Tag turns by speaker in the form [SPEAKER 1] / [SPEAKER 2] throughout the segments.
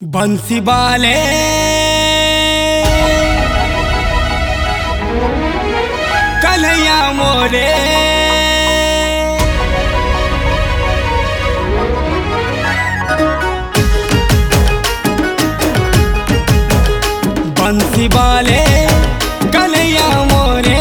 [SPEAKER 1] बंसी वाले कन्हैया मोरे बंसी वाले कन्हैया मोरे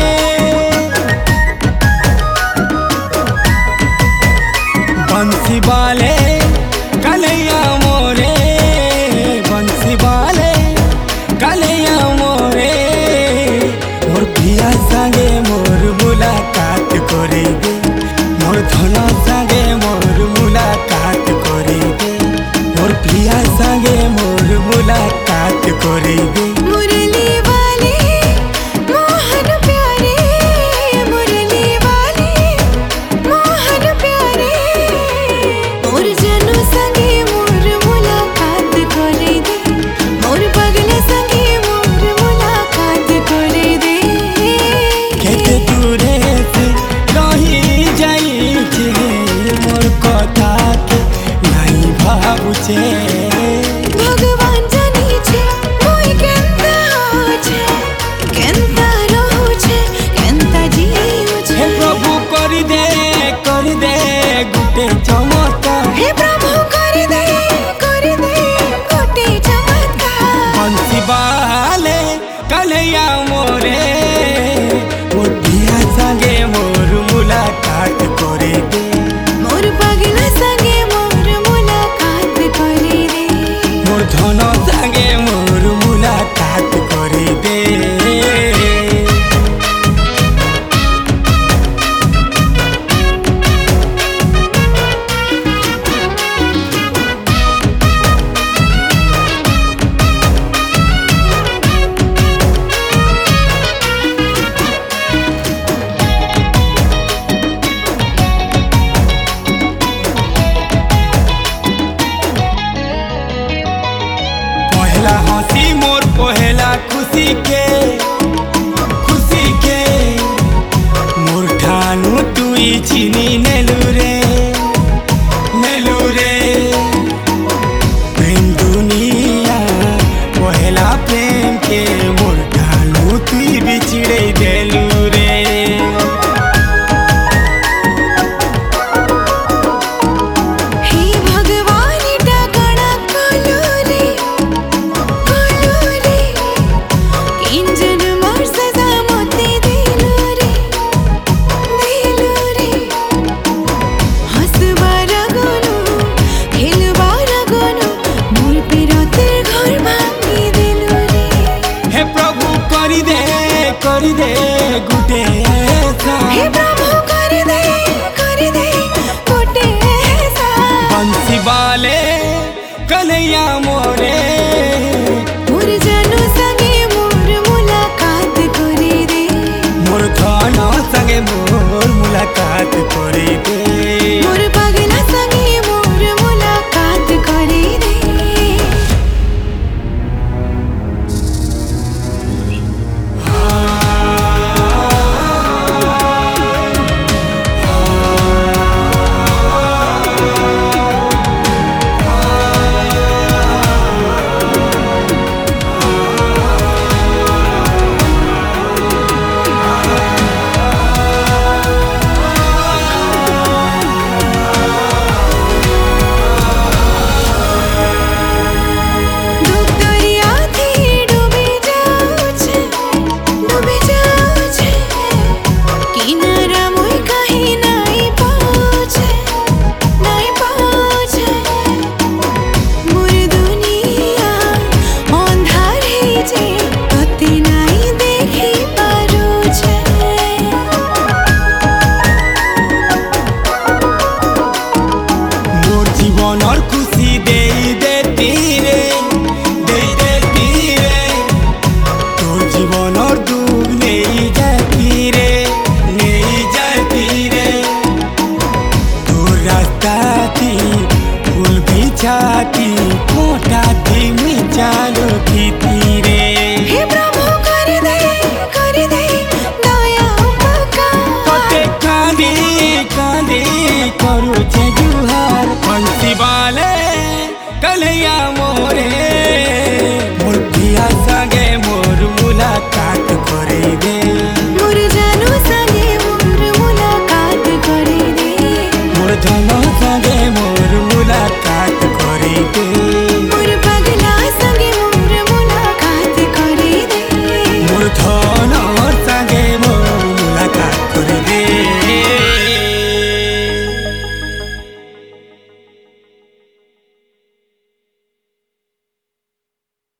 [SPEAKER 1] बंसी वाले कन्हैया मोरे बंसी वाले कन्हैया मोरे मोर पिया संगे मोर मुलाकात करे दे मोर धन संगे मोर मुलाकात करे दे मोर पिया संगे मोर मुलाकात करे दे
[SPEAKER 2] मुरली वाले मोहन प्यारे मुरली वाले मोहन प्यारे मोर जनू संगे मोर मुलाकात करे दे मोर पगले संगे मोर मुलाकात करे दे
[SPEAKER 1] केते दूरे से रही जाई छे मोर कथा के नहीं भाबुछे
[SPEAKER 2] भगवान जानी छे मोय केंता हो छे केंता रहू छे केंता जीव छे
[SPEAKER 1] हे प्रभु कर दे गुटे चमत्कार
[SPEAKER 2] हे प्रभु कर दे गोटे चमत्कार
[SPEAKER 1] बंसी वाले कन्हैया मोरे मोर पिया संगे मोर मुलाकात करे दे
[SPEAKER 2] मोर पगला संगे मोर मुलाकात करे दे
[SPEAKER 1] मोर धन संगे मोर मुलाकात करे दे पहला हंसी मोर पहला खुशी के मोर ठानु तुई चिनी नेलु रे प्रेम दुनिया पहला प्रेम के मोर ठानु तुई बिछड़े देलु रे
[SPEAKER 2] हे भगवान डगड़ा कोलू रे किंजन मोर सजा मोते दिलू रे हंसबार गोनू खेलबार गोनू मोर पिरतेर घर भांगी दिलू रे
[SPEAKER 1] हे प्रभु कर दे गुटे
[SPEAKER 2] हे प्रभु कर दे गोटे ऐसा
[SPEAKER 1] बंसी वाले कन्हैया मोरे